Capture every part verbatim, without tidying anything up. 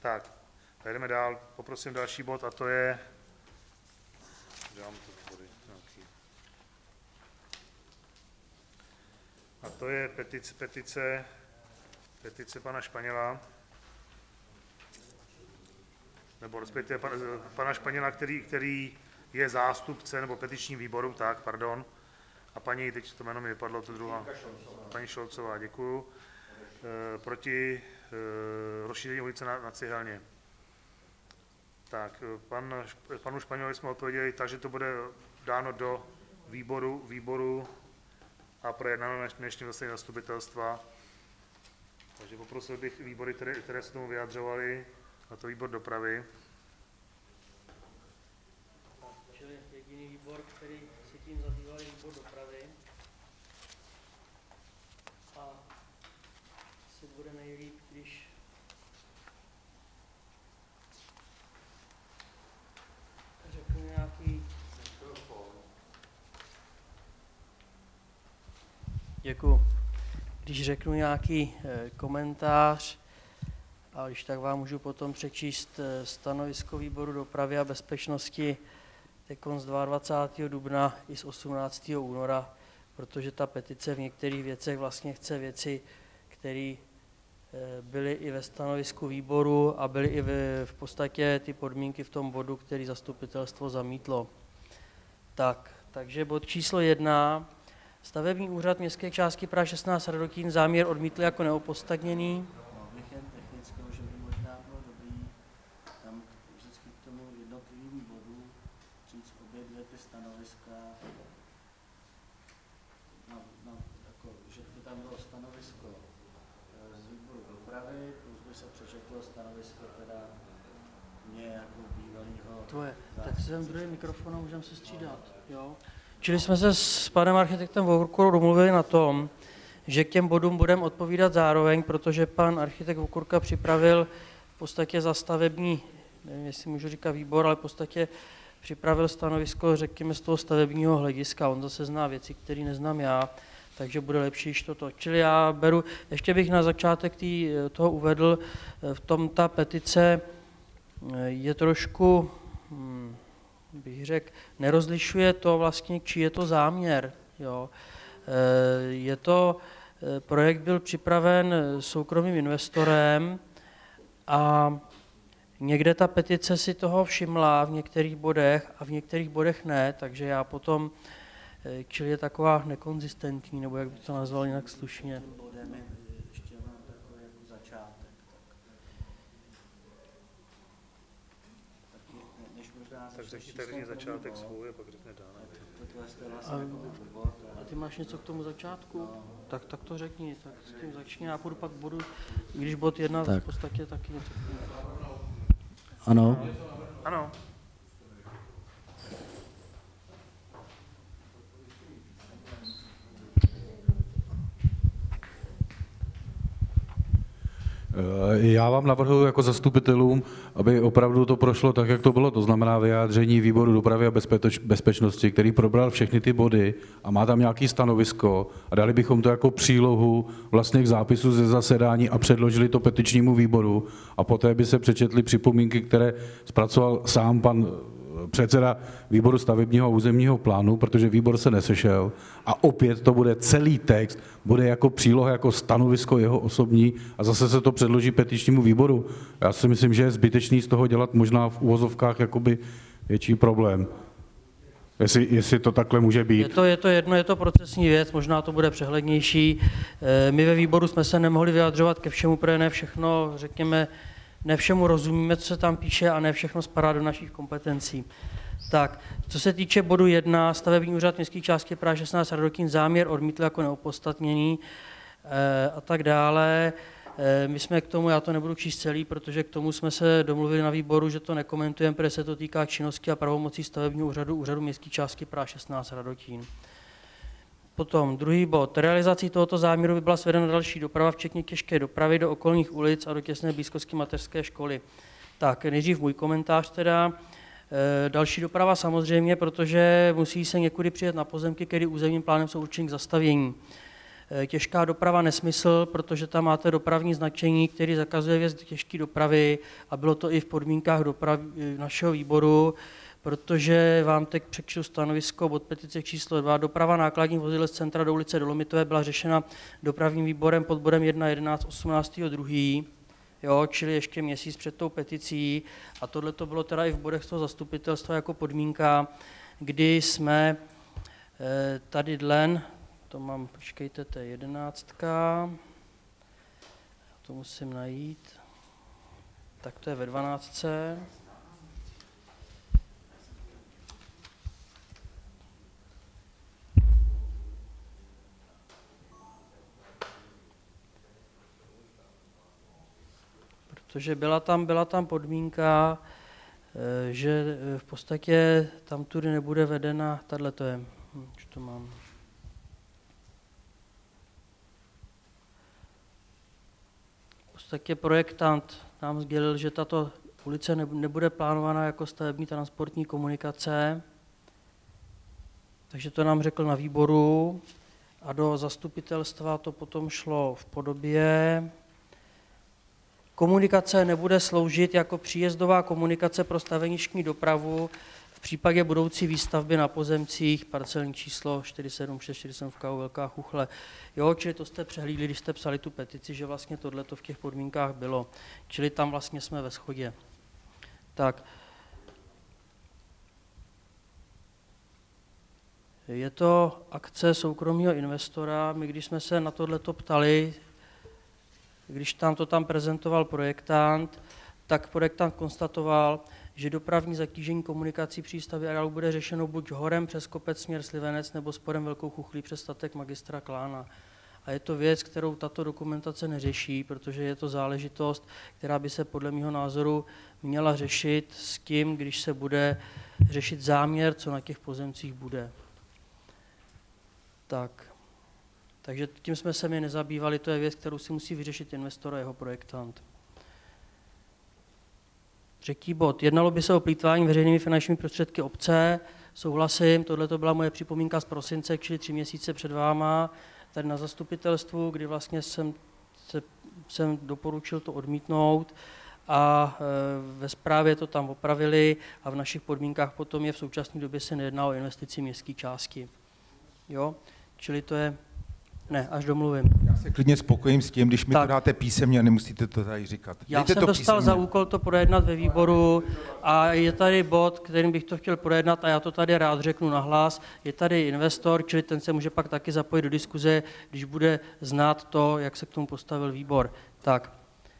Tak, jdeme dál. Poprosím další bod a to je... Dám to body, nějaký. A to je petice, petice, petice pana Španěla, nebo respektive pana, pana Španěla, který, který je zástupce, nebo petičním výboru, tak, pardon. A paní, teď to jméno mi vypadlo, to druhá. Paní Šolcová, děkuju. E, proti e, rozšíření ulice na, na Cihelně. Tak, pan, panu Španělovi jsme odpověděli tak, že to bude dáno do výboru, výboru a projednáno na dnešním zasedání zastupitelstva. Takže poprosil bych výbory, které, které se tomu vyjadřovaly, a to výbor dopravy. Čili jediný výbor, který se tím zabýval, je výbor dopravy. A asi bude nejlíp, když řeknu nějaký... Děkuju. Když řeknu nějaký eh, komentář, a když tak vám můžu potom přečíst eh, stanovisko výboru dopravy a bezpečnosti tekon z dvacátého druhého dubna i z osmnáctého února, protože ta petice v některých věcech vlastně chce věci, které byly i ve stanovisku výboru a byly i v, v podstatě ty podmínky v tom bodu, který zastupitelstvo zamítlo. Tak, takže bod číslo jedna. Stavební úřad městské části Praha šestnáct Radotín záměr odmítl jako neopodstatněný. Během technického, že by možná bylo dobrý tam vždycky k tomu jednotlivým bodu říct obě dvě ty stanoviska, no, no, jako, že by tam bylo stanovisko z výboru dopravy, plus by se přečetlo stanovisko teda mě jako bývalýho. Tvoje, tak si vem druhý mikrofon a můžeme se střídat, jo? Čili jsme se s panem architektem Vokurkou domluvili na tom, že k těm bodům budeme odpovídat zároveň, protože pan architekt Vokurka připravil v podstatě za stavební, nevím, jestli můžu říkat výbor, ale v podstatě připravil stanovisko, řekněme, z toho stavebního hlediska. On zase zná věci, které neznám já, takže bude lepší, když toto. Čili já beru, ještě bych na začátek tý, toho uvedl, v tom ta petice je trošku... Hmm, bych řekl, nerozlišuje to vlastně, čí je to záměr. Jo. Je to, projekt byl připraven soukromým investorem a někde ta petice si toho všimla v některých bodech a v některých bodech ne, takže já potom, čili je taková nekonzistentní, nebo jak by to nazval jinak slušně. Tak řekni, tak řekni začátek svůj a pak řekne dále. A, a ty máš něco k tomu začátku? Tak, tak to řekni, tak s tím začni, já půjdu pak budu, když bod jedna tak. V podstatě taky něco k tomu. Ano. Ano. Já vám navrhuji jako zastupitelům, aby opravdu to prošlo tak, jak to bylo, to znamená vyjádření výboru dopravy a bezpečnosti, který probral všechny ty body a má tam nějaké stanovisko a dali bychom to jako přílohu vlastně k zápisu ze zasedání a předložili to petičnímu výboru a poté by se přečetly připomínky, které zpracoval sám pan předseda výboru stavebního a územního plánu, protože výbor se nesešel a opět to bude celý text, bude jako příloha, jako stanovisko jeho osobní a zase se to předloží petičnímu výboru. Já si myslím, že je zbytečný z toho dělat možná v uvozovkách jakoby větší problém. Jestli, jestli to takhle může být. Je to, je to jedno, je to procesní věc, možná to bude přehlednější. My ve výboru jsme se nemohli vyjadřovat ke všemu, protože ne všechno, řekněme, ne všemu rozumíme, co se tam píše a ne všechno spadá do našich kompetencí. Tak, co se týče bodu jedna, stavební úřad městské části Praha šestnáct Radotín záměr odmítl jako neopodstatněný e, a tak dále. E, my jsme k tomu, já to nebudu číst celý, protože k tomu jsme se domluvili na výboru, že to nekomentujeme, protože se to týká činnosti a pravomocí stavebního úřadu úřadu městské části Praha šestnáct Radotín. Potom druhý bod. Realizací tohoto záměru by byla svedena další doprava, včetně těžké dopravy do okolních ulic a do těsné blízkosti mateřské školy. Tak, nejdřív můj komentář teda. E, další doprava samozřejmě, protože musí se někudy přijet na pozemky, které územním plánem jsou určeny k zastavění. Těžká doprava nesmysl, protože tam máte dopravní značení, který zakazuje vjezd těžké dopravy a bylo to i v podmínkách dopravy našeho výboru, protože vám teď přečtu stanovisko od petice číslo dva. Doprava nákladních vozidel z centra do ulice Dolomitové byla řešena dopravním výborem pod bodem jedna jedenáct osmnáctého druhého Jo, čili ještě měsíc před tou peticí a tohle to bylo teda i v bodech toho zastupitelstva jako podmínka, kdy jsme tady dlen, to mám, počkejte, to je jedenáctka, to musím najít, tak to je ve dvanáctce. Protože byla tam, byla tam podmínka, že v podstatě tam tudy nebude vedena, tahle to je, už to mám. V podstatě projektant nám sdělil, že tato ulice nebude plánovaná jako stavební transportní komunikace, takže to nám řekl na výboru a do zastupitelstva to potom šlo v podobě. Komunikace nebude sloužit jako příjezdová komunikace pro staveništní dopravu v případě budoucí výstavby na pozemcích, parcelní číslo čtyři sedm šest čtyři sedm v K U Velká Chuchle. Jo, čili to jste přehlídli, když jste psali tu petici, že vlastně tohleto v těch podmínkách bylo. Čili tam vlastně jsme ve shodě. Tak. Je to akce soukromého investora. My, když jsme se na tohleto ptali, když tam to tam prezentoval projektant, tak projektant konstatoval, že dopravní zatížení komunikací přístavy areálu bude řešeno buď horem přes kopec směr Slivenec nebo spodem Velkou Chuchlí přes statek magistra Klána. A je to věc, kterou tato dokumentace neřeší, protože je to záležitost, která by se podle mého názoru měla řešit s tím, když se bude řešit záměr, co na těch pozemcích bude. Tak. Takže tím jsme se mi nezabývali, to je věc, kterou si musí vyřešit investor a jeho projektant. Třetí bod. Jednalo by se o plýtvání veřejnými finančními prostředky obce. Souhlasím, tohle to byla moje připomínka z prosince, čili tři měsíce před váma, tady na zastupitelstvu, kdy vlastně jsem, se, jsem doporučil to odmítnout a e, ve zprávě to tam opravili a v našich podmínkách potom je v současné době se nejedná o investici městské části. Jo? Čili to je... Ne, až domluvím. Já se klidně spokojím s tím, když mi tak. to dáte písemně a nemusíte to tady říkat. Já Dejte jsem to dostal písemně. za úkol to projednat ve výboru a je tady bod, kterým bych to chtěl projednat a já to tady rád řeknu nahlas. Je tady investor, čili ten se může pak taky zapojit do diskuze, když bude znát to, jak se k tomu postavil výbor. Tak.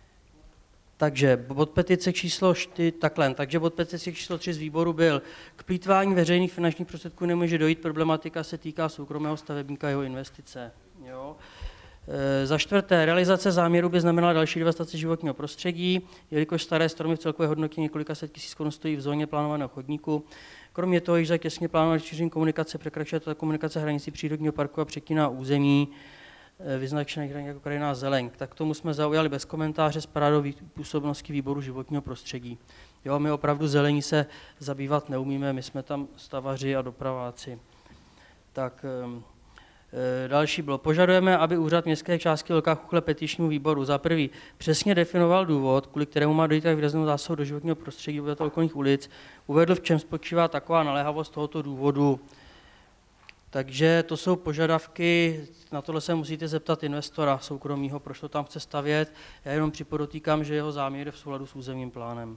Takže bod petice číslo čtyři, takhle, takže bod petice číslo tři z výboru byl k plýtvání veřejných finančních prostředků nemůže dojít, problematika se týká soukromého stavebníka a jeho investice. Jo. E, za čtvrté, realizace záměru by znamenala další devastaci životního prostředí, jelikož staré stromy v celkové hodnotě několika set tisíc korun stojí v zóně plánovaného chodníku. Kromě toho, již za těsně plánované rozšíření komunikace překračuje tato komunikace hranici přírodního parku a přetíná území e, vyznačené jako krajinná zeleň. Tak k tomu jsme zaujali bez komentáře, spadá do působnosti výboru životního prostředí. Jo, my opravdu zelení se zabývat neumíme, my jsme tam stavaři a dopraváci. Tak... E, Další bylo. Požadujeme, aby úřad městské části Velká Chuchle petičnímu výboru za prvý přesně definoval důvod, kvůli kterému má dojít tak výraznou zásahu do životního prostředí obyvatel okolních ulic, uvedl, v čem spočívá taková naléhavost tohoto důvodu. Takže to jsou požadavky, na tohle se musíte zeptat investora soukromého, proč to tam chce stavět. Já jenom připodotýkám, že jeho záměr je v souladu s územním plánem.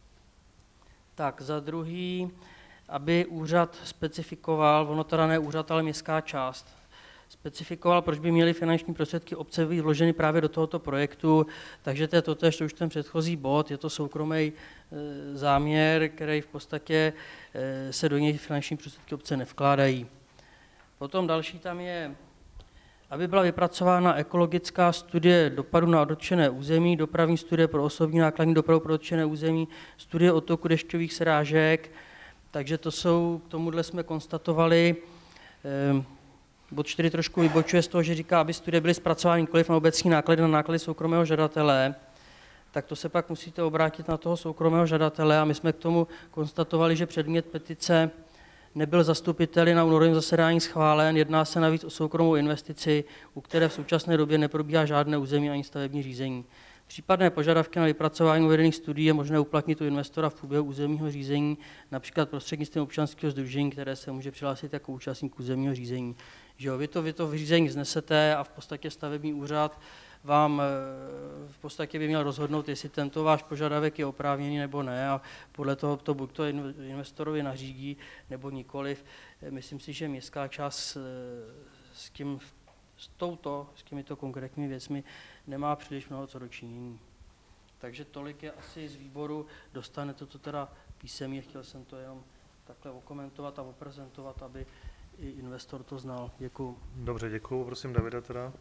Tak, za druhý, aby úřad specifikoval, ono teda ne úřad, ale městská část, specifikoval, proč by měly finanční prostředky obce být vloženy právě do tohoto projektu, takže to je totéž, to už ten předchozí bod, je to soukromý e, záměr, který v podstatě e, se do něj finanční prostředky obce nevkládají. Potom další tam je, aby byla vypracována ekologická studie dopadu na dotčené území, dopravní studie pro osobní nákladní dopravu pro dotčené území, studie odtoku dešťových srážek, takže to jsou, k tomuhle jsme konstatovali, e, bod čtyři trošku vybočuje z toho, že říká, aby studie byly zpracovány nikoliv na obecní náklady, na náklady soukromého žadatele, tak to se pak musíte obrátit na toho soukromého žadatele a my jsme k tomu konstatovali, že předmět petice nebyl zastupiteli na únorovém zasedání schválen, jedná se navíc o soukromou investici, u které v současné době neprobíhá žádné území ani stavební řízení. Případné požadavky na vypracování uvedených studií je možné uplatnit u investora v průběhu územního řízení, například prostřednictvím občanského sdružení, které se může přihlásit jako účastník územního řízení. Že jo, vy to, vy to v řízení vznesete a v podstatě stavební úřad vám v podstatě by měl rozhodnout, jestli tento váš požadavek je oprávněný nebo ne a podle toho to buď to investorovi nařídí nebo nikoliv. Myslím si, že městská část s tím, s touto, s těmito konkrétními věcmi nemá příliš mnoho co dočinění. Takže tolik je asi z výboru, dostanete to teda písemně, chtěl jsem to jenom takhle okomentovat a oprezentovat, aby i investor to znal. Děkuju. Dobře, děkuju, prosím Davida teda.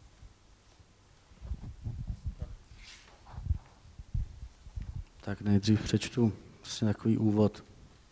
Tak nejdřív přečtu vlastně takový úvod.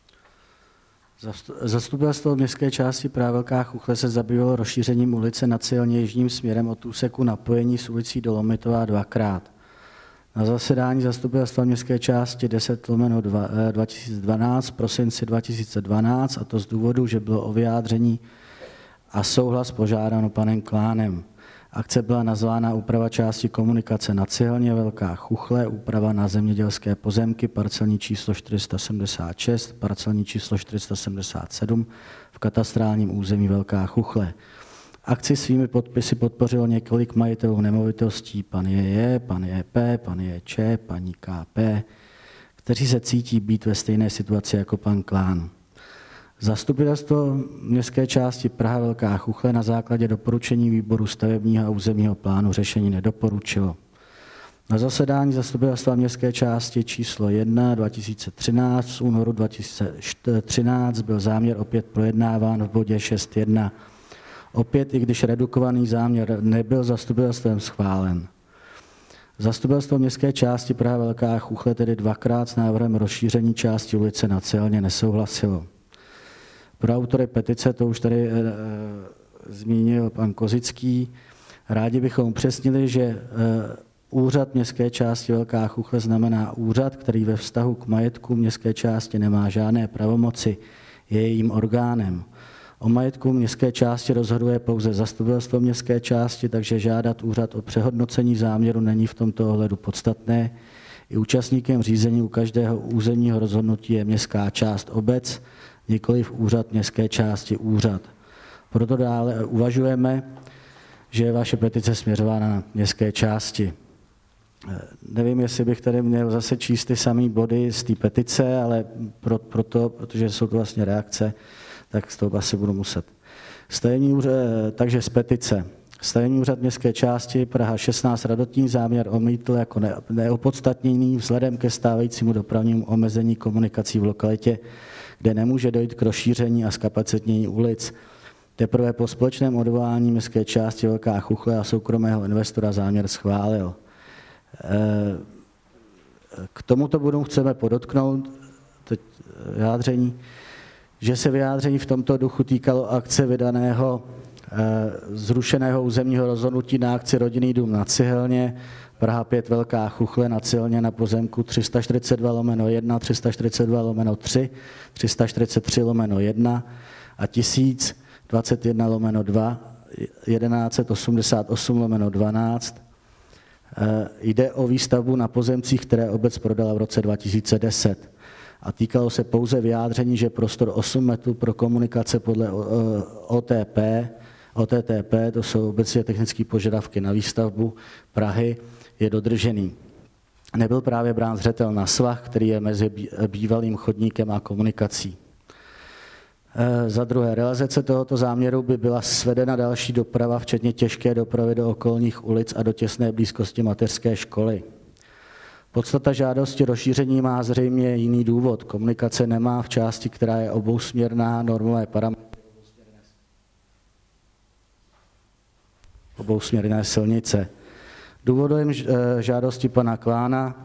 Zastupitelstvo městské části Praha Velká Chuchle se zabývalo rozšířením ulice na Cihelně jižním směrem od úseku napojení s ulicí Dolomitová dvakrát. Na zasedání zastupitelstva městské části deset lomeno dva tisíce dvanáct v prosinci dva tisíce dvanáct, a to z důvodu, že bylo o vyjádření a souhlas požádáno panem Klánem. Akce byla nazvána úprava části komunikace na Cihelně Velká Chuchle, úprava na zemědělské pozemky, parcelní číslo čtyři sta sedmdesát šest, parcelní číslo čtyři sta sedmdesát sedm v katastrálním území Velká Chuchle. Akci svými podpisy podpořilo několik majitelů nemovitostí, pan J J, pan J P, pan J Č, paní K P, kteří se cítí být ve stejné situaci jako pan Klán. Zastupitelstvo městské části Praha Velká Chuchle na základě doporučení výboru stavebního a územního plánu řešení nedoporučilo. Na zasedání zastupitelstva městské části číslo jedna dva tisíce třináct z únoru dva tisíce třináct byl záměr opět projednáván v bodě šest jedna. Opět, i když redukovaný záměr nebyl zastupitelstvem schválen. Zastupitelstvo městské části Praha Velká Chuchle tedy dvakrát s návrhem rozšíření části ulice na Cihelně nesouhlasilo. Pro autory petice, to už tady e, e, zmínil pan Kozický, rádi bychom upřesnili, že e, úřad městské části Velká Chuchle znamená úřad, který ve vztahu k majetku městské části nemá žádné pravomoci, je jejím orgánem. O majetku městské části rozhoduje pouze zastupitelstvo městské části, takže žádat úřad o přehodnocení záměru není v tomto ohledu podstatné. I účastníkem řízení u každého územního rozhodnutí je městská část obec, nikoliv úřad městské části úřad. Proto dále uvažujeme, že je vaše petice směřována na městské části. Nevím, jestli bych tady měl zase číst ty samé body z té petice, ale pro, proto, protože jsou to vlastně reakce, tak z toho asi budu muset. Stavební úřad, takže z petice. Stavební úřad městské části Praha šestnáct Radotní záměr odmítl jako ne, neopodstatněný vzhledem ke stávajícímu dopravnímu omezení komunikací v lokalitě, kde nemůže dojít k rozšíření a zkapacitnění ulic. Teprve po společném odvolání městské části Velká Chuchle a soukromého investora záměr schválil. K tomuto bodu chceme podotknout teď vyjádření, že se vyjádření v tomto duchu týkalo akce vydaného zrušeného územního rozhodnutí na akci Rodinný dům na Cihelně, Praha pět Velká Chuchle na Cihelně na pozemku tři sta čtyřicet dva lomeno jedna, tři sta čtyřicet dva lomeno tři, tři sta čtyřicet tři lomeno jedna a tisíc dvacet jedna lomeno dva, tisíc sto osmdesát osm lomeno dvanáct. Jde o výstavbu na pozemcích, které obec prodala v roce dva tisíce deset. A týkalo se pouze vyjádření, že prostor osm metrů pro komunikace podle O T P, O T T P, to jsou obecně technické požadavky na výstavbu Prahy, je dodržený. Nebyl právě brán zřetel na svah, který je mezi bývalým chodníkem a komunikací. Za druhé, realizace tohoto záměru by byla svedena další doprava, včetně těžké dopravy do okolních ulic a do těsné blízkosti mateřské školy. Podstata žádosti rozšíření má zřejmě jiný důvod. Komunikace nemá v části, která je obousměrná, normové parametry obousměrné silnice. Důvodem žádosti pana Klána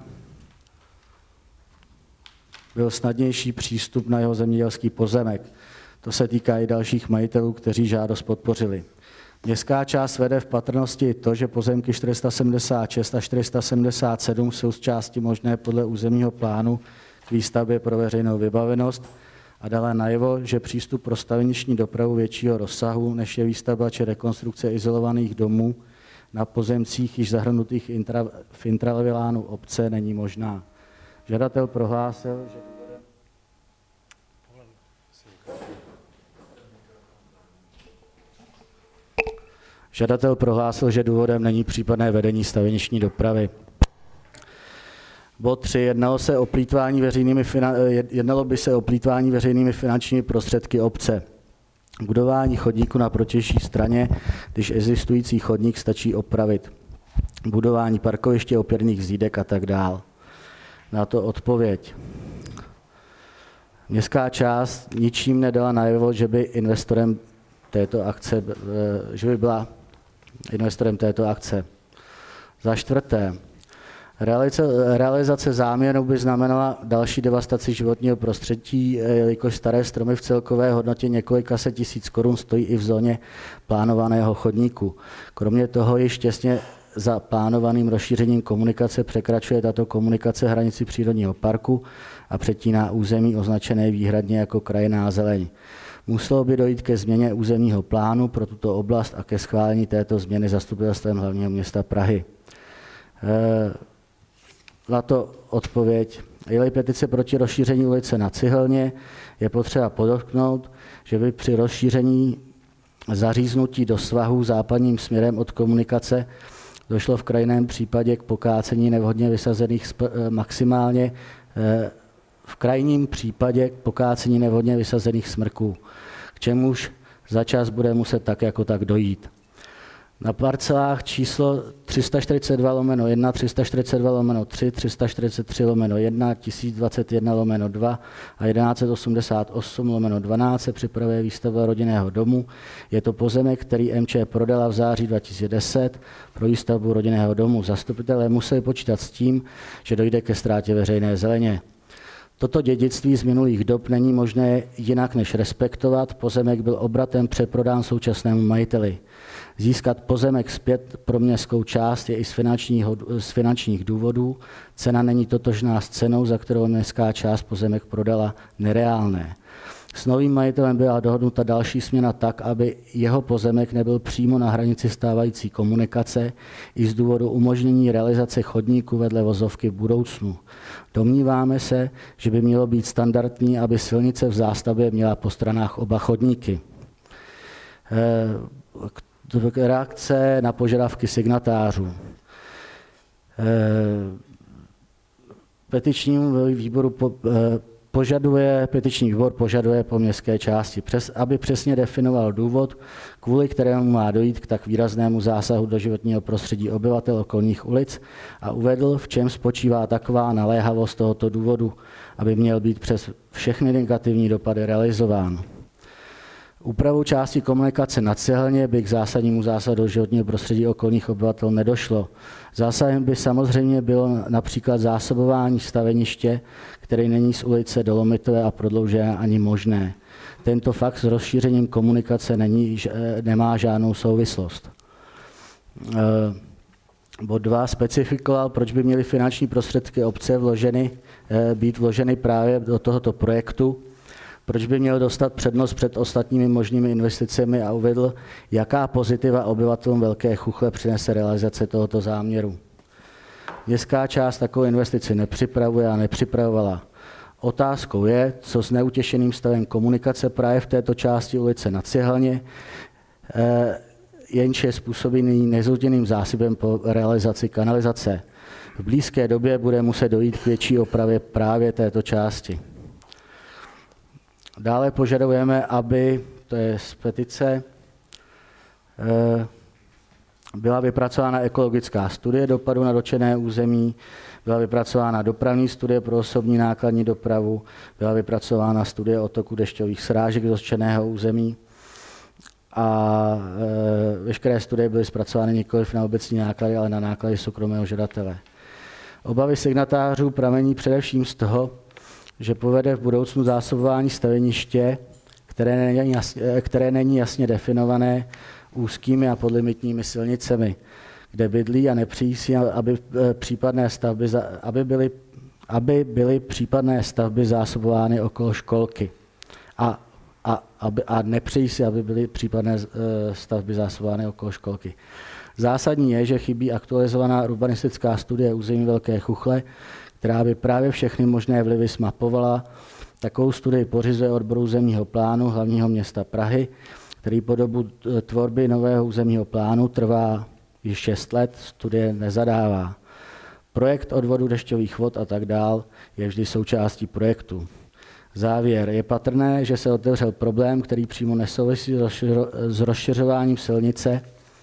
byl snadnější přístup na jeho zemědělský pozemek. To se týká i dalších majitelů, kteří žádost podpořili. Městská část vede v patrnosti to, že pozemky čtyři sta sedmdesát šest a čtyři sta sedmdesát sedm jsou z části možné podle územního plánu k výstavbě pro veřejnou vybavenost a dala najevo, že přístup pro staveniční dopravu většího rozsahu, než je výstavba či rekonstrukce izolovaných domů na pozemcích již zahrnutých intra, v intravilánu obce, není možná. Žadatel prohlásil, že Žadatel prohlásil, že důvodem není případné vedení staveniční dopravy. Bod tři. Jednalo, se o plýtvání veřejnými, jednalo by se o plýtvání veřejnými finančními prostředky obce. Budování chodníku na protější straně, když existující chodník stačí opravit. Budování parkoviště, opěrných zídek a tak dál. Na to odpověď. Městská část ničím nedala najevo, že by investorem této akce, že by byla investorem této akce. Za čtvrté, realizace, realizace záměru by znamenala další devastaci životního prostředí, jelikož staré stromy v celkové hodnotě několika set tisíc korun stojí i v zóně plánovaného chodníku. Kromě toho již těsně za plánovaným rozšířením komunikace překračuje tato komunikace hranici přírodního parku a přetíná území označené výhradně jako krajinná zeleň. Muselo by dojít ke změně územního plánu pro tuto oblast a ke schválení této změny zastupitelstvem hlavního města Prahy. Na to odpověď. Je-li petice proti rozšíření ulice na Cihelně, je potřeba podotknout, že by při rozšíření zaříznutí do svahu západním směrem od komunikace došlo v krajinném případě k pokácení nevhodně vysazených maximálně v krajním případě k pokácení nevhodně vysazených smrků, k čemuž za čas bude muset tak jako tak dojít. Na parcelách číslo tři sta čtyřicet dva lomeno jedna, tři sta čtyřicet dva lomeno tři, tři sta čtyřicet tři lomeno jedna, tisíc dvacet jedna lomeno dva a tisíc sto osmdesát osm lomeno dvanáct se připravuje výstavba rodinného domu. Je to pozemek, který M Č prodala v září dva tisíce deset pro výstavbu rodinného domu. Zastupitelé museli počítat s tím, že dojde ke ztrátě veřejné zeleně. Toto dědictví z minulých dob není možné jinak než respektovat. Pozemek byl obratem přeprodán současnému majiteli. Získat pozemek zpět pro městskou část je i z, finančního, z finančních důvodů. Cena není totožná s cenou, za kterou městská část pozemek prodala, nereálné. S novým majitelem byla dohodnuta další směna tak, aby jeho pozemek nebyl přímo na hranici stávající komunikace i z důvodu umožnění realizace chodníku vedle vozovky v budoucnu. Domníváme se, že by mělo být standardní, aby silnice v zástavbě měla po stranách oba chodníky. Reakce na požadavky signatářů. Petičnímu výboru po, požaduje, petiční výbor požaduje po městské části, přes, aby přesně definoval důvod, kvůli kterému má dojít k tak výraznému zásahu do životního prostředí obyvatel okolních ulic a uvedl, v čem spočívá taková naléhavost tohoto důvodu, aby měl být přes všechny negativní dopady realizován. Úpravou části komunikace na Cihelně by k zásadnímu zásahu do životního prostředí okolních obyvatel nedošlo. Zásahem by samozřejmě bylo například zásobování staveniště, které není z ulice Dolomitové a prodloužené ani možné. Tento fakt s rozšířením komunikace není, nemá žádnou souvislost. Bod dva specifikoval, proč by měly finanční prostředky obce vloženy, být vloženy právě do tohoto projektu, proč by měl dostat přednost před ostatními možnými investicemi a uvedl, jaká pozitiva obyvatelům Velké Chuchle přinese realizace tohoto záměru. Městská část takovou investici nepřipravuje a nepřipravovala. Otázkou je, co s neutěšeným stavem komunikace právě v této části ulice na Cihelně, jenž je způsobený nezúděným zásobem po realizaci kanalizace. V blízké době bude muset dojít k větší opravě právě této části. Dále požadujeme, aby, to je z petice, byla vypracována ekologická studie dopadu na dotčené území, byla vypracována dopravní studie pro osobní nákladní dopravu, byla vypracována studie o toku dešťových srážek z dotčeného území a veškeré studie byly zpracovány nikoliv na obecní náklady, ale na náklady soukromého žadatele. Obavy signatářů pramení především z toho, že povede v budoucnu zásobování staveniště, které není jasně, které není jasně definované úzkými a podlimitními silnicemi, kde bydlí a nepřijí si, aby, případné stavby, aby, byly, aby byly případné stavby zásobovány okolo školky. a, a, aby, a nepřejí si, aby byly případné stavby zásobovány okolo školky. Zásadní je, že chybí aktualizovaná urbanistická studie území Velké Chuchle, která by právě všechny možné vlivy zmapovala. Takovou studii pořizuje odbor územního plánu hlavního města Prahy, který po dobu tvorby nového územního plánu trvá již šest let, studie nezadává. Projekt odvodu dešťových vod a tak dál je vždy součástí projektu. Závěr. Je patrné, že se otevřel problém, který přímo nesouvisí s rozšiřováním silnice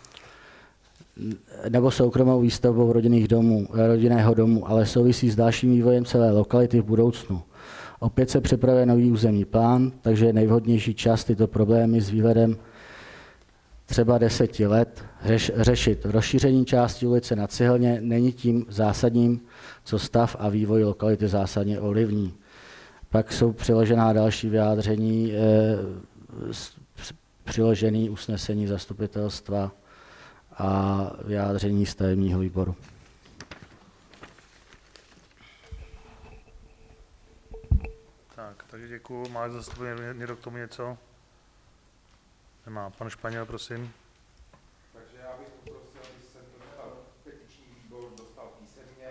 nebo soukromou výstavbou rodinných domů, rodinného domu, ale souvisí s dalším vývojem celé lokality v budoucnu. Opět se připravuje nový územní plán, takže je nejvhodnější čas tyto problémy s výhledem třeba deseti let řeš, řešit. Rozšíření části ulice na Cihelně není tím zásadním, co stav a vývoj lokality zásadně ovlivní. Pak jsou přiložená další vyjádření, eh, přiložený usnesení zastupitelstva a vyjádření stavebního výboru. Tak, takže děkuju. Má zastupuje někdo k tomu něco? Nemá. Pan Španěl, prosím. Takže já bych poprosil, aby se dostal petiční výbor dostal písemně.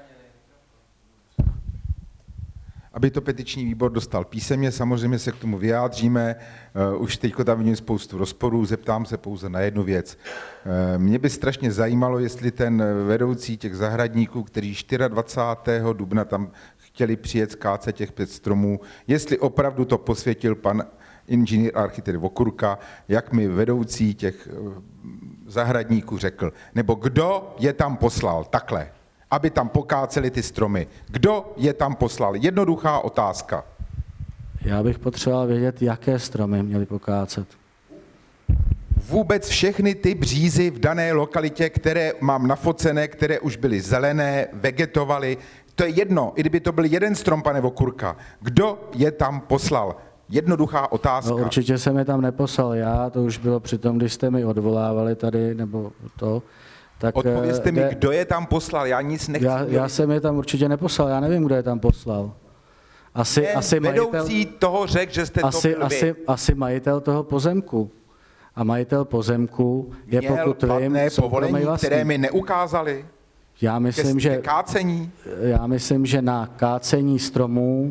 Aby to petiční výbor dostal písemně, samozřejmě se k tomu vyjádříme. Uh, už teď tam vidím spoustu rozporů, zeptám se pouze na jednu věc. Uh, mě by strašně zajímalo, jestli ten vedoucí těch zahradníků, který dvacátého čtvrtého dubna tam chtěli přijet skácet těch pět stromů, jestli opravdu to posvětil pan inženýr architekt Vokurka, jak mi vedoucí těch zahradníků řekl. Nebo kdo je tam poslal takhle, aby tam pokáceli ty stromy. Kdo je tam poslal? Jednoduchá otázka. Já bych potřeboval vědět, jaké stromy měli pokácet. Vůbec všechny ty břízy v dané lokalitě, které mám nafocené, které už byly zelené, vegetovaly, to je jedno, i kdyby to byl jeden strom, pane Vokurka. Kdo je tam poslal? Jednoduchá otázka. No, určitě jsem je tam neposlal já, to už bylo při tom, když jste mi odvolávali tady, nebo to. Tak odpovězte mi, de, kdo je tam poslal, já nic nechci. Já, já jsem je tam určitě neposlal, já nevím, kdo je tam poslal. Asi, Ten asi vedoucí majitel, toho řekl, že jste asi, to byl asi, asi majitel toho pozemku. A majitel pozemku je, Měl pokud vím, platné soukromý povolení, vlastník. které mi neukázali. Já myslím, ke, že, ke kácení. já myslím, že na kácení stromů,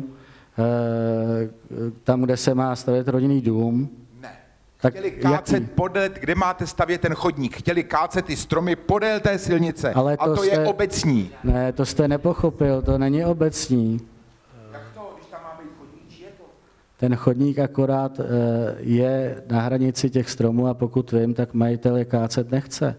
tam, kde se má stavět rodinný dům, Ne. tak Chtěli kácet jaký? podél, kde máte stavět ten chodník. Chtěli kácet ty stromy podél té silnice. Ale a to to jste, je obecní. Ne, to jste nepochopil, to není obecní. Jak to, když tam má být chodník, či je to? Ten chodník akorát je na hranici těch stromů a pokud vím, tak majitel je kácet nechce.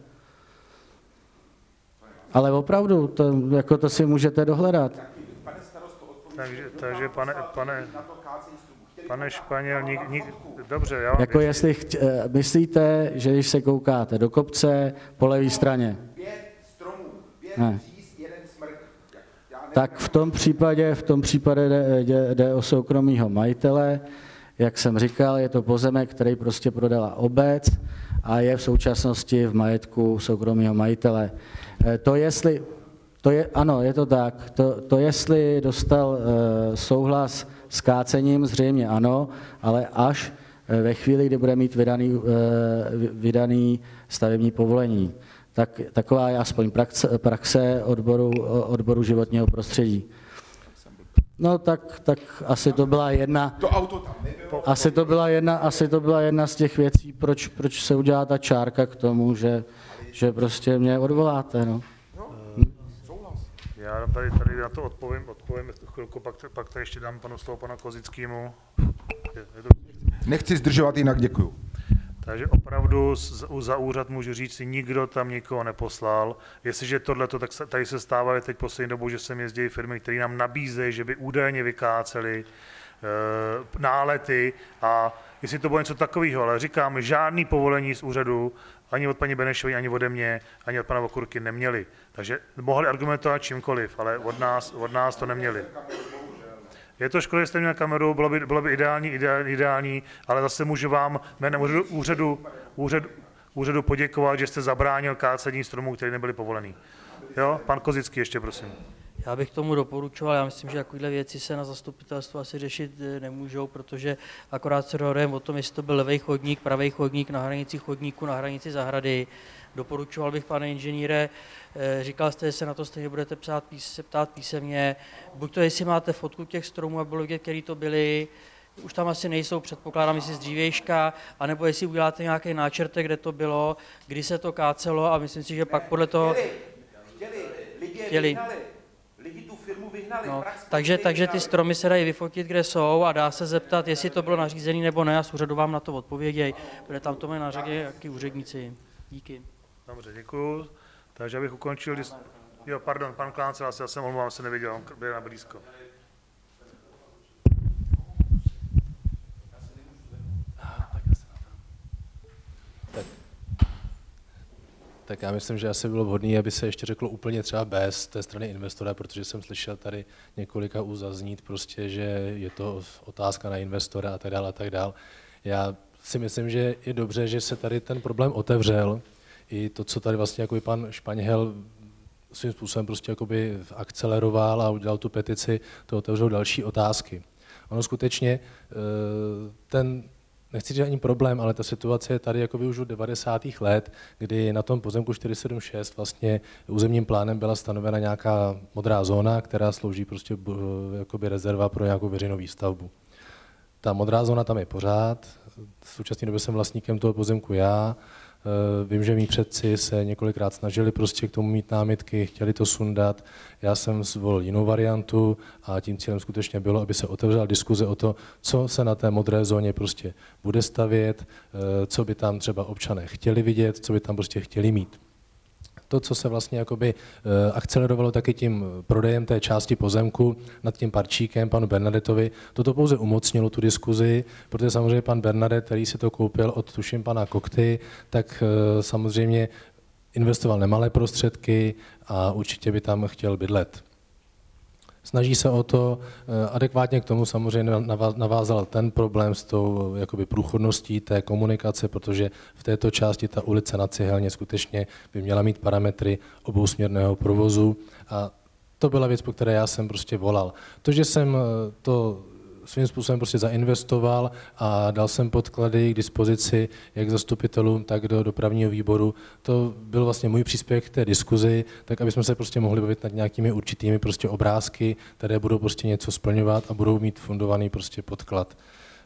Ale opravdu, to, jako to si můžete dohledat. Takže, takže pane, pane, pane Španěl, nik, nik, dobře, já vám Jako věřím. jestli chtě, myslíte, že když se koukáte do kopce po levé straně, Pět stromů, pět Ne. bříz, jeden smrk. Já nevím, tak v tom případě, v tom případě jde, jde, jde o soukromýho majitele. Jak jsem říkal, je to pozemek, který prostě prodala obec a je v současnosti v majetku soukromého majitele. To jestli, to je, ano, je to tak, to, to jestli dostal uh, souhlas s kácením, zřejmě ano, ale až ve chvíli, kdy bude mít vydaný, uh, vydaný stavební povolení. Tak, taková je aspoň praxe, praxe odboru, odboru životního prostředí. No tak, tak asi to byla jedna, to auto tam nebylo. asi to byla jedna, asi to byla jedna z těch věcí, proč, proč se udělá ta čárka k tomu, že, že prostě mě odvoláte. No. Já tady, tady na to odpovím, odpovím chvilku, pak, pak tady ještě dám panu slovo panu Kozickému. Je, je to... Nechci zdržovat, jinak děkuju. Takže opravdu za úřad můžu říct si, nikdo tam nikoho neposlal. Jestliže tohleto, tak tady se stává teď poslední dobou, že sem jezdí firmy, které nám nabízejí, že by údajně vykáceli e, nálety a jestli to bylo něco takového, ale říkám, žádný povolení z úřadu ani od paní Benešové, ani ode mě, ani od pana Vokurky neměli. Takže mohli argumentovat čímkoliv, ale od nás, od nás to neměli. Je to škoda, že jste měl kameru, bylo by, bylo by ideální, ideální, ideální, ale zase můžu vám jménem úřadu, úřadu, úřadu, úřadu poděkovat, že jste zabránil kácení stromů, které nebyly povolený. Jo, pan Kozický ještě, prosím. Já bych tomu doporučoval, já myslím, že takovéhle věci se na zastupitelstvu asi řešit nemůžou, protože akorát se dohodujeme o tom, jestli to byl levý chodník, pravý chodník na hranici chodníku, na hranici zahrady. Doporučoval bych, pane inženýre, říkal jste, že se na to stejně budete psát, se ptát písemně, buď to, jestli máte fotku těch stromů, aby bylo vidět, který to byly, už tam asi nejsou, předpokládám, jestli z dřívějška, anebo jestli uděláte nějaký náčrtek, kde to bylo, kdy se to kácelo a myslím si, že pak podle toho... Chtěli, lidi je chtěli. vyhnali, lidi tu firmu vyhnali. No, takže, takže ty stromy se dají vyfotit, kde jsou a dá se zeptat, jestli to bylo nařízené nebo ne a z úřadu vám na to odpovědějí, protože tam to mají na řadě jaký úředníci. Díky. Dobře, děkuju. Takže abych ukončil... Dis... Jo, pardon, pan Kláncel, já jsem omlouvám, se neviděl, on byl na blízko. Tak já myslím, že asi bylo vhodné, aby se ještě řeklo úplně třeba bez té strany investora, protože jsem slyšel tady několika úst zaznít prostě, že je to otázka na investora a tak dále a tak dále. Já si myslím, že je dobře, že se tady ten problém otevřel. I to, co tady vlastně jako pan Španěl svým způsobem prostě jakoby akceleroval a udělal tu petici, to otevřelo další otázky. Ono skutečně ten nechci říct ani problém, ale ta situace je tady jakoby už od devadesátých let, kdy na tom pozemku čtyři sedm šest vlastně územním plánem byla stanovena nějaká modrá zóna, která slouží prostě jakoby rezerva pro nějakou veřejnou výstavbu. Ta modrá zóna tam je pořád, v současné době jsem vlastníkem toho pozemku já, vím, že mý předci se několikrát snažili prostě k tomu mít námitky, chtěli to sundat, já jsem zvolil jinou variantu a tím cílem skutečně bylo, aby se otevřela diskuze o to, co se na té modré zóně prostě bude stavět, co by tam třeba občané chtěli vidět, co by tam prostě chtěli mít. To, co se vlastně jakoby akcelerovalo taky tím prodejem té části pozemku nad tím parčíkem panu Bernadetovi, toto pouze umocnilo tu diskuzi, protože samozřejmě pan Bernadet, který si to koupil od tuším pana Kokty, tak samozřejmě investoval nemalé prostředky a určitě by tam chtěl bydlet. Snaží se o to, adekvátně k tomu samozřejmě navázal ten problém s tou jakoby průchodností té komunikace, protože v této části ta ulice na Cihelně skutečně by měla mít parametry obousměrného provozu a to byla věc, po které já jsem prostě volal. To, že jsem to svým způsobem prostě zainvestoval a dal jsem podklady k dispozici jak zastupitelům, tak do dopravního výboru. To byl vlastně můj příspěvek k té diskuzi, tak aby jsme se prostě mohli bavit nad nějakými určitými prostě obrázky, které budou prostě něco splňovat a budou mít fundovaný prostě podklad.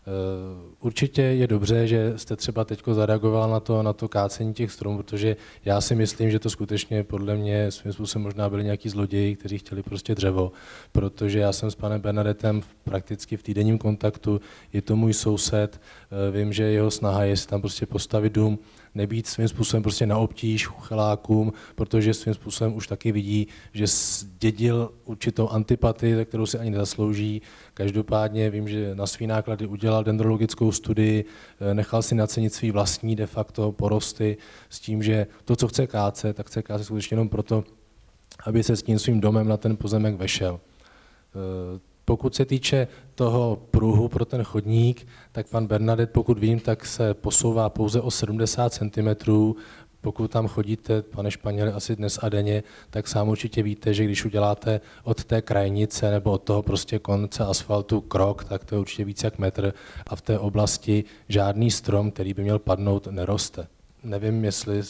Určitě je dobře, že jste třeba teď zareagovala na to, na to kácení těch stromů, protože já si myslím, že to skutečně podle mě svým způsobem možná byli nějaký zloději, kteří chtěli prostě dřevo, protože já jsem s panem Bernadetem prakticky v týdenním kontaktu, je to můj soused, vím, že jeho snaha je si tam prostě postavit dům, nebýt svým způsobem prostě na obtíž chuchelákům, protože svým způsobem už taky vidí, že zdědil určitou antipatii, za kterou si ani nezaslouží. Každopádně vím, že na svý náklady udělal dendrologickou studii, nechal si nacenit svý vlastní de facto porosty s tím, že to, co chce kácet, tak chce kácet skutečně jenom proto, aby se s tím svým domem na ten pozemek vešel. Pokud se týče toho pruhu pro ten chodník, tak pan Bernadet, pokud vím, tak se posouvá pouze o sedmdesát centimetrů. Pokud tam chodíte, pane Španěle, asi dnes a denně, tak sám určitě víte, že když uděláte od té krajnice nebo od toho prostě konce asfaltu krok, tak to je určitě víc jak metr a v té oblasti žádný strom, který by měl padnout, neroste. Nevím, jestli...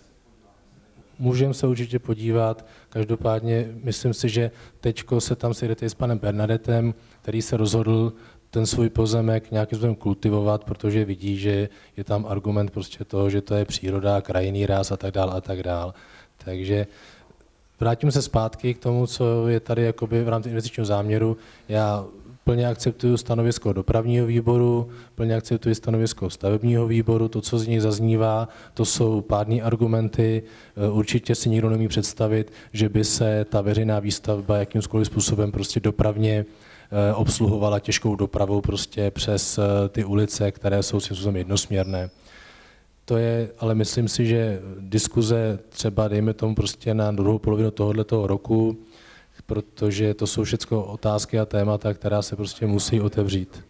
Můžeme se určitě podívat, každopádně myslím si, že teďko se tam sejdete s panem Bernadetem, který se rozhodl ten svůj pozemek nějakým způsobem kultivovat, protože vidí, že je tam argument prostě toho, že to je příroda, krajinný ráz a tak dál a tak dál. Takže vrátím se zpátky k tomu, co je tady jakoby v rámci investičního záměru. Já plně akceptuju stanovisko dopravního výboru, plně akceptuji stanovisko stavebního výboru, to, co z nich zaznívá, to jsou pádné argumenty. Určitě si nikdo nemůže představit, že by se ta veřejná výstavba jakýmkoliv způsobem prostě dopravně obsluhovala těžkou dopravou prostě přes ty ulice, které jsou svým způsobem jednosměrné. To je, ale myslím si, že diskuze třeba, dejme tomu prostě na druhou polovinu tohoto roku, protože to jsou všechno otázky a témata, která se prostě musí otevřít.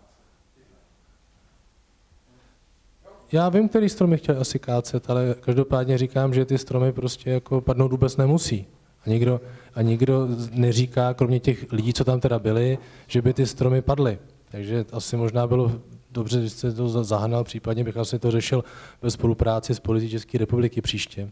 Já vím, který stromy chtěl asi kácet, ale každopádně říkám, že ty stromy prostě jako padnout vůbec nemusí. A nikdo, a nikdo neříká, kromě těch lidí, co tam teda byli, že by ty stromy padly. Takže asi možná bylo dobře, když jste to zahnal, případně bych asi to řešil ve spolupráci s Policií České republiky příště.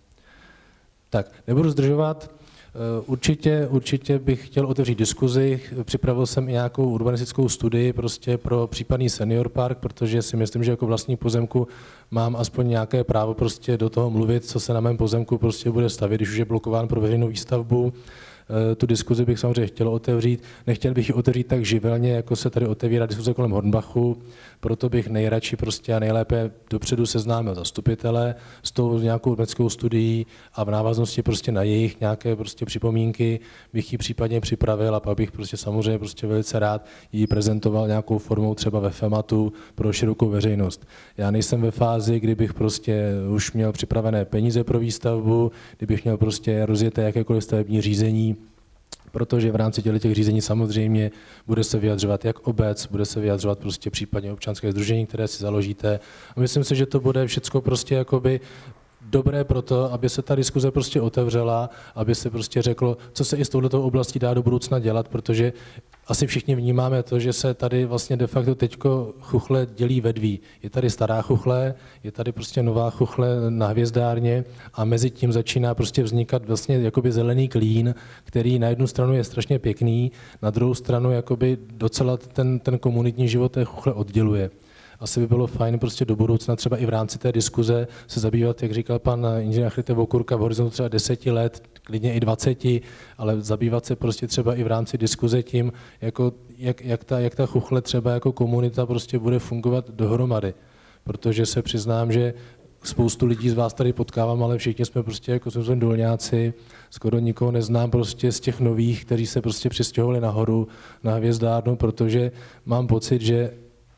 Tak, nebudu zdržovat. Určitě, určitě bych chtěl otevřít diskuzi. Připravil jsem i nějakou urbanistickou studii prostě pro případný senior park, protože si myslím, že jako vlastník pozemku mám aspoň nějaké právo prostě do toho mluvit, co se na mém pozemku prostě bude stavět, když už je blokován pro veřejnou výstavbu. Tu diskuzi bych samozřejmě chtěl otevřít. Nechtěl bych ji otevřít tak živelně, jako se tady otevírá diskuze kolem Hornbachu, proto bych nejradši prostě a nejlépe dopředu seznámil zastupitele s tou nějakou urbanistickou studií a v návaznosti prostě na jejich nějaké prostě připomínky bych ji případně připravil a pak bych prostě samozřejmě prostě velice rád ji prezentoval nějakou formou třeba ve FEMATu pro širokou veřejnost. Já nejsem ve fázi, kdy bych prostě už měl připravené peníze pro výstavbu, kdybych měl prostě rozjeté jakékoliv stavební řízení, protože v rámci těch řízení samozřejmě bude se vyjadřovat jak obec, bude se vyjadřovat prostě případně občanské sdružení, které si založíte. A myslím si, že to bude všecko prostě jakoby dobré pro to, aby se ta diskuze prostě otevřela, aby se prostě řeklo, co se i s touhletou oblastí dá do budoucna dělat, protože asi všichni vnímáme to, že se tady vlastně de facto teďko chuchle dělí ve dví. Je tady stará chuchle, je tady prostě nová chuchle na Hvězdárně a mezi tím začíná prostě vznikat vlastně jakoby zelený klín, který na jednu stranu je strašně pěkný, na druhou stranu jakoby docela ten, ten komunitní život té chuchle odděluje. Asi by bylo fajn prostě do budoucna třeba i v rámci té diskuze se zabývat, jak říkal pan inženýr Achritek Vokurka, v horizontu třeba deseti let, klidně i dvaceti, ale zabývat se prostě třeba i v rámci diskuze tím, jako, jak, jak, ta, jak ta chuchle třeba jako komunita prostě bude fungovat dohromady. Protože se přiznám, že spoustu lidí z vás tady potkávám, ale všichni jsme prostě jako jsem dolňáci, skoro nikoho neznám prostě z těch nových, kteří se prostě přistěhovali nahoru na Hvězdárnu, protože mám pocit, že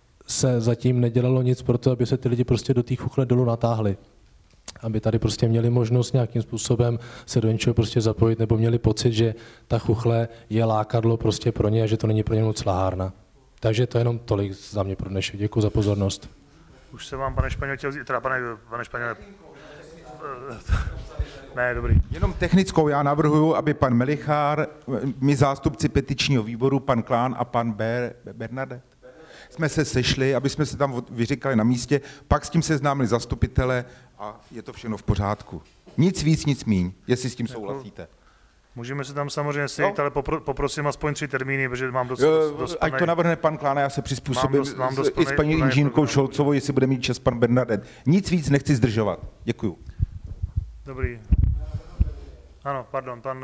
se zatím nedělalo nic pro to, aby se ty lidi prostě do té chuchle dolů natáhli. Aby tady prostě měli možnost nějakým způsobem se do něčeho prostě zapojit, nebo měli pocit, že ta chuchle je lákadlo prostě pro ně a že to není pro ně moc lahárna. Takže to je jenom tolik za mě pro dnešek. Děkuji za pozornost. Už se vám, pane Španěl, chtěl říct, teda pane, pane Španěle, ne, dobrý. Jenom technickou já navrhuji, aby pan Melichár, my zástupci petičního výboru, pan Klán a pan Ber, Bernadette, jsme se sešli, aby jsme se tam vyříkali na místě, pak s tím seznámili zastupitele a je to všechno v pořádku. Nic víc, nic míň, jestli s tím souhlasíte. Můžeme se tam samozřejmě sejít, no. Ale popro, poprosím aspoň tři termíny, protože mám dost, jo, dost ať to navrhne pan Klána, já se přizpůsobím mám dost, mám dost i s paní inženýrkou Šolcovou, jestli bude mít čas pan Bernadette. Nic víc nechci zdržovat. Děkuju. Dobrý. Ano, pardon, pan...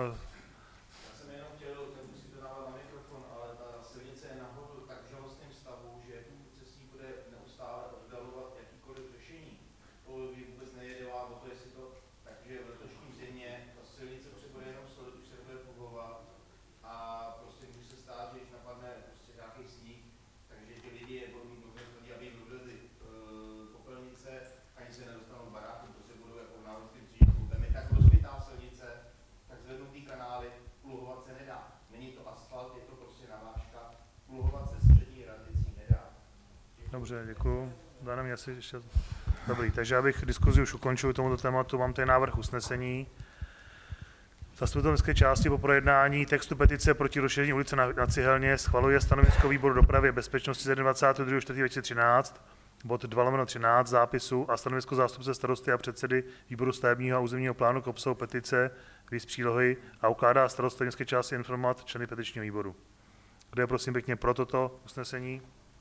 Dobře, děkuju. Dáme mě asi ještě... Dobrý, takže já bych diskuzi už ukončil tomuto tématu. Mám tady návrh usnesení. Zastupitelské části po projednání textu petice proti rozšíření ulice na, na Cihelně schvaluje stanovisko výboru dopravy a bezpečnosti z dvacátého druhého čtvrtého dvě tisíce třináct, bod dva lomeno třináct zápisu a stanovisko zástupce starosty a předsedy výboru stavebního a územního plánu k obsahu petice, viz přílohy a ukládá starosta městské části informovat členy petičního výboru. Kdo je prosím pěkně pro toto usnesení?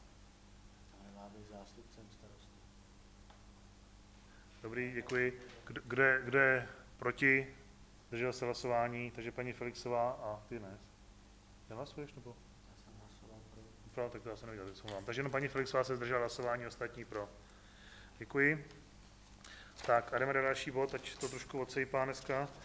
Dobrý, děkuji. Kdo, kdo, je, kdo je proti? Držel se hlasování, takže paní Felixová a ty ne. Nehlasuješ nebo? Já jsem hlasoval pro. Tak to já jsem neviděl, že jsem vám. Takže jenom paní Felixová se zdržela hlasování, ostatní pro. Děkuji. Tak a jdeme na další bod, ať to trošku odsejpá dneska.